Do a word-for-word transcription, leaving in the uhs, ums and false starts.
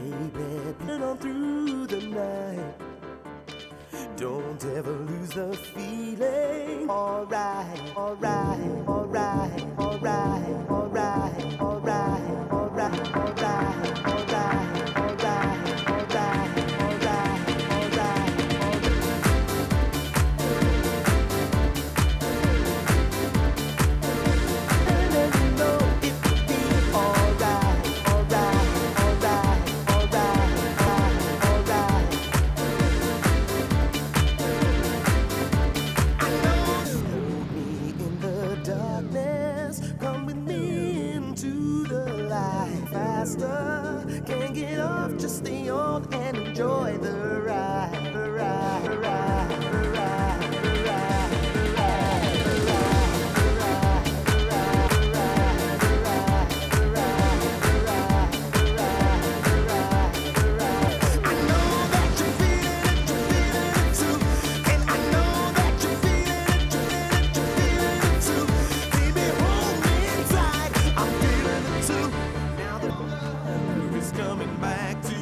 baby, burn on through the night. Don't ever lose the feeling. Alright, alright, alright, alright, alright, alright, alright, alright, alright, alright, alright, alright. Can't get off, just stay on and enjoy the ride, the ride, the ride, the ride, the ride, the ride, the ride, the ride, the ride, the ride, the ride, the ride, the ride, the ride, the ride. I know that you're feeling it, you're feeling it too, and I know that you're feeling it, you're feeling it, you're feeling it too. Baby, hold me tight, I'm feeling it too. Now the love is coming back to